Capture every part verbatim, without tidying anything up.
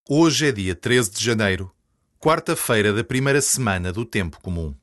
Hoje é dia treze de janeiro, quarta-feira da primeira semana do Tempo Comum.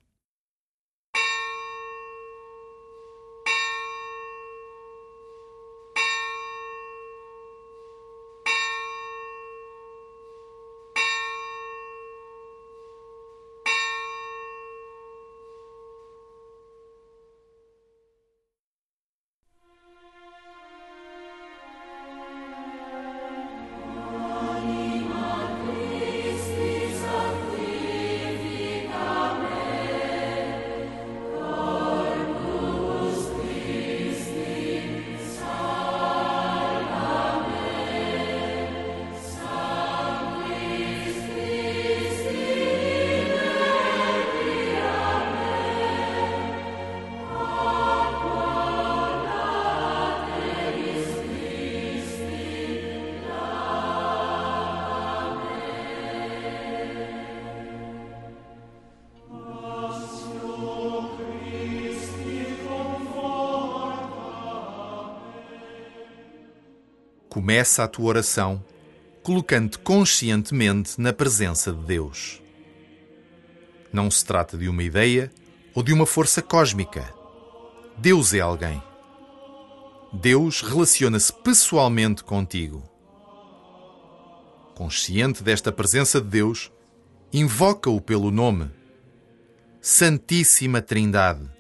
Começa a tua oração colocando-te conscientemente na presença de Deus. Não se trata de uma ideia ou de uma força cósmica. Deus é alguém. Deus relaciona-se pessoalmente contigo. Consciente desta presença de Deus, invoca-o pelo nome. Santíssima Trindade.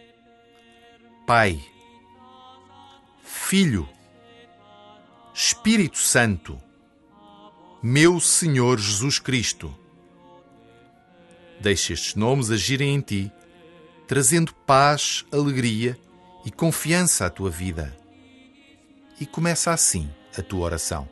Pai, Filho, Espírito Santo, meu Senhor Jesus Cristo. Deixa estes nomes agirem em ti, trazendo paz, alegria e confiança à tua vida. E começa assim a tua oração.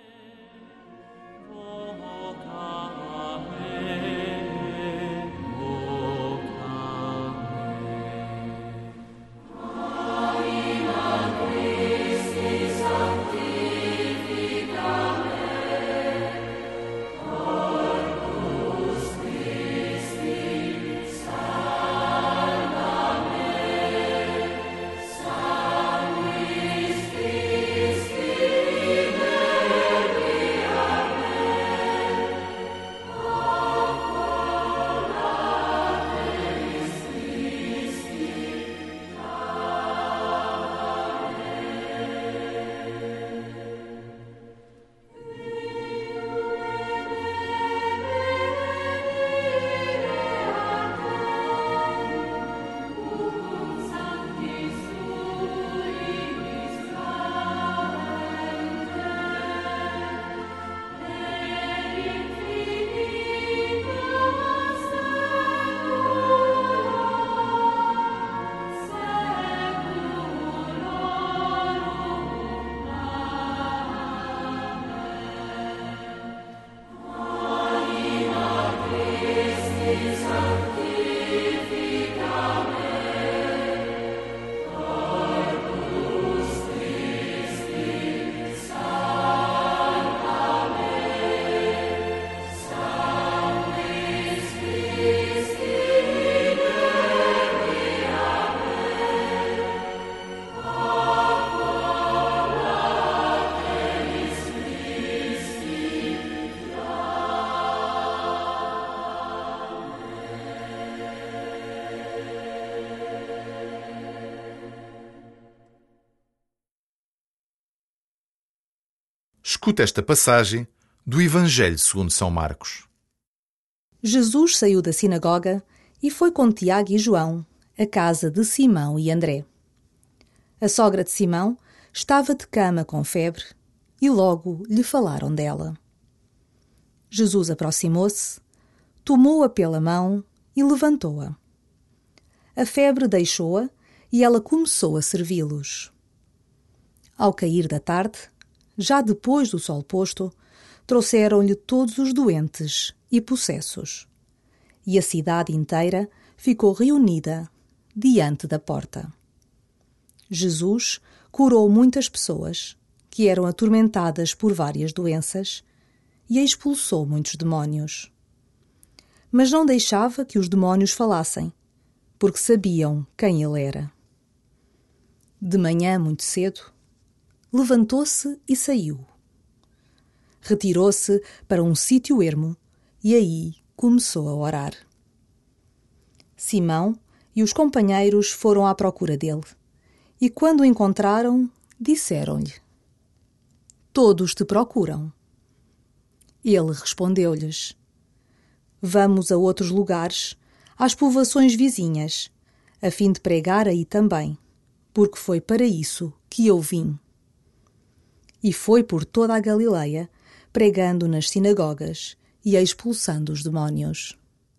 Escuta esta passagem do Evangelho segundo São Marcos. Jesus saiu da sinagoga e foi com Tiago e João à casa de Simão e André. A sogra de Simão estava de cama com febre e logo lhe falaram dela. Jesus aproximou-se, tomou-a pela mão e levantou-a. A febre deixou-a e ela começou a servi-los. Ao cair da tarde, já depois do sol posto, trouxeram-lhe todos os doentes e possessos, e a cidade inteira ficou reunida diante da porta. Jesus curou muitas pessoas que eram atormentadas por várias doenças e expulsou muitos demónios. Mas não deixava que os demónios falassem, porque sabiam quem ele era. De manhã, muito cedo, levantou-se e saiu. retirou-se para um sítio ermo e aí começou a orar. Simão e os companheiros foram à procura dele e, quando o encontraram, disseram-lhe: Todos te procuram. Ele respondeu-lhes: Vamos a outros lugares, às povoações vizinhas, a fim de pregar aí também, porque foi para isso que eu vim. E foi por toda a Galileia, pregando nas sinagogas e expulsando os demónios.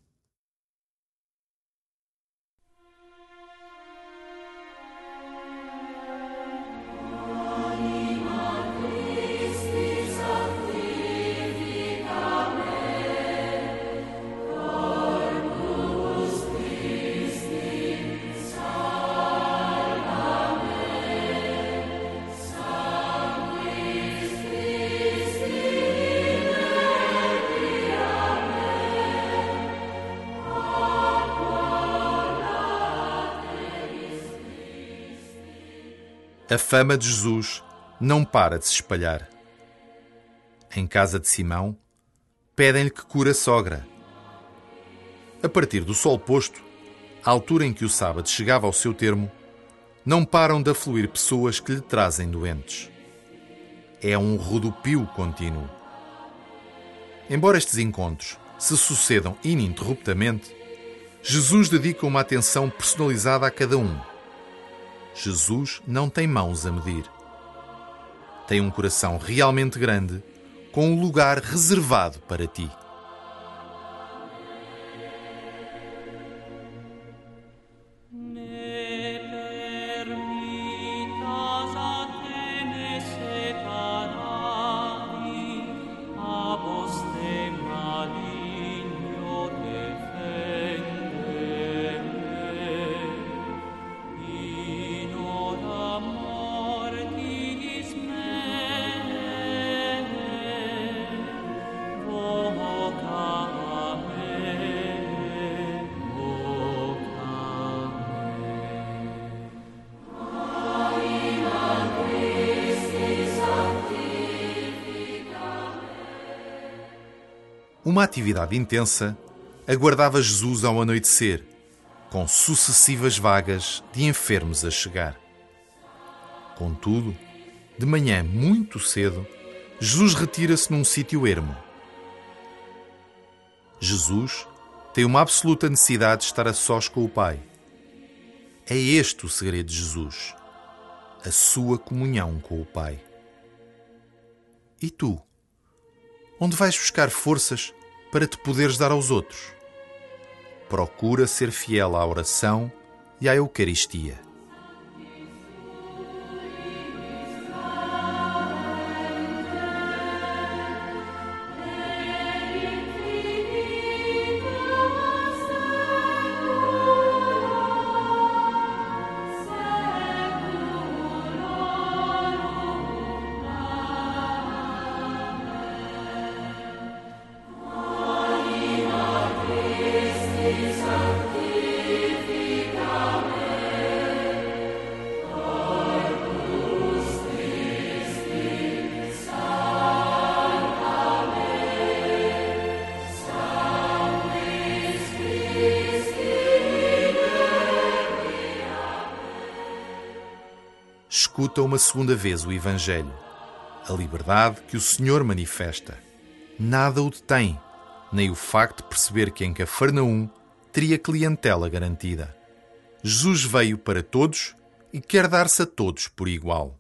A fama de Jesus não para de se espalhar. Em casa de Simão, pedem-lhe que cure a sogra. A partir do sol posto, à altura em que o sábado chegava ao seu termo, não param de afluir pessoas que lhe trazem doentes. É um rodopio contínuo. Embora estes encontros se sucedam ininterruptamente, Jesus dedica uma atenção personalizada a cada um. Jesus não tem mãos a medir. Tem um coração realmente grande, com um lugar reservado para ti. Uma atividade intensa aguardava Jesus ao anoitecer, com sucessivas vagas de enfermos a chegar. Contudo, de manhã muito cedo, Jesus retira-se num sítio ermo. Jesus tem uma absoluta necessidade de estar a sós com o Pai. É este o segredo de Jesus, a sua comunhão com o Pai. E tu? Onde vais buscar forças para te poderes dar aos outros? Procura ser fiel à oração e à Eucaristia. Escuta uma segunda vez o Evangelho, a liberdade que o Senhor manifesta. Nada o detém, nem o facto de perceber que em Cafarnaum teria clientela garantida. Jesus veio para todos e quer dar-se a todos por igual.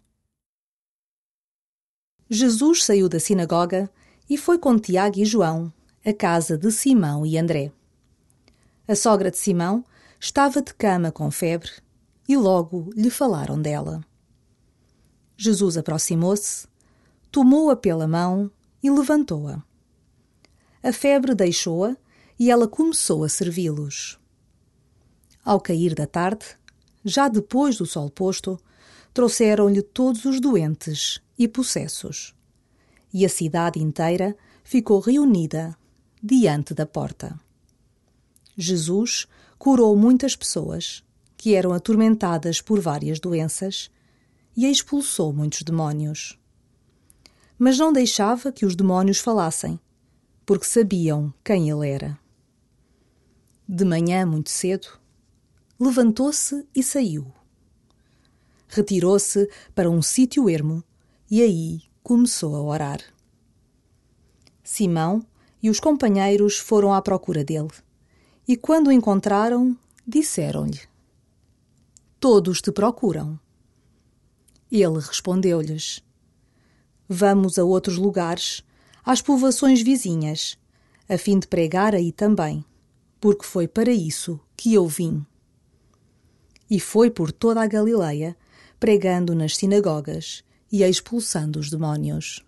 Jesus saiu da sinagoga e foi com Tiago e João à casa de Simão e André. A sogra de Simão estava de cama com febre e logo lhe falaram dela. Jesus aproximou-se, tomou-a pela mão e levantou-a. A febre deixou-a e ela começou a servi-los. Ao cair da tarde, já depois do sol posto, trouxeram-lhe todos os doentes e possessos, e a cidade inteira ficou reunida diante da porta. Jesus curou muitas pessoas que eram atormentadas por várias doenças e expulsou muitos demónios. mas não deixava que os demónios falassem, porque sabiam quem ele era. De manhã, muito cedo, levantou-se e saiu. Retirou-se para um sítio ermo e aí começou a orar. Simão e os companheiros foram à procura dele, e quando o encontraram, disseram-lhe: "Todos te procuram." Ele respondeu-lhes: "Vamos a outros lugares, às povoações vizinhas, a fim de pregar aí também, porque foi para isso que eu vim." E foi por toda a Galileia, pregando nas sinagogas e expulsando os demónios.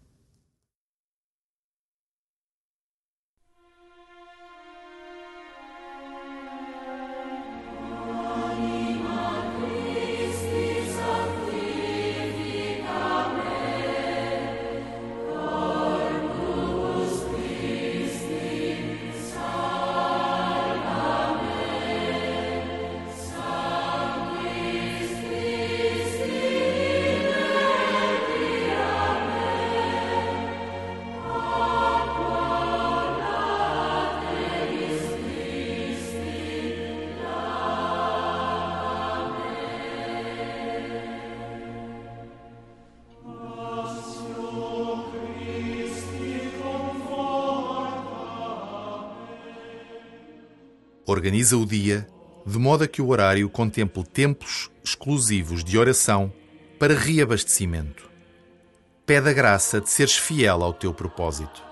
Organiza o dia de modo a que o horário contemple tempos exclusivos de oração para reabastecimento. Pede a graça de seres fiel ao teu propósito.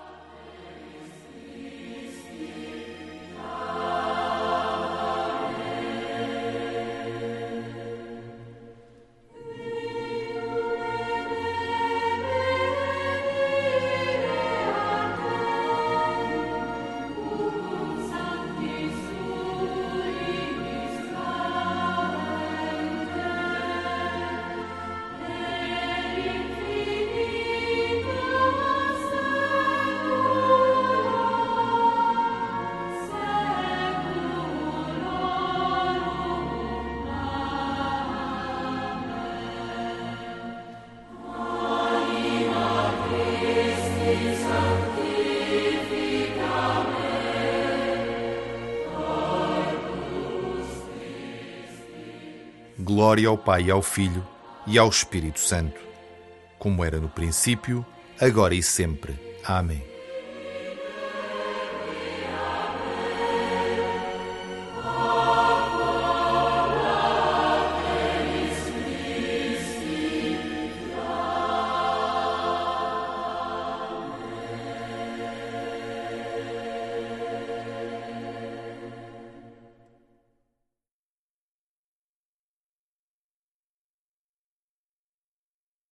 Glória ao Pai, e ao Filho e ao Espírito Santo, como era no princípio, agora e sempre. Amém.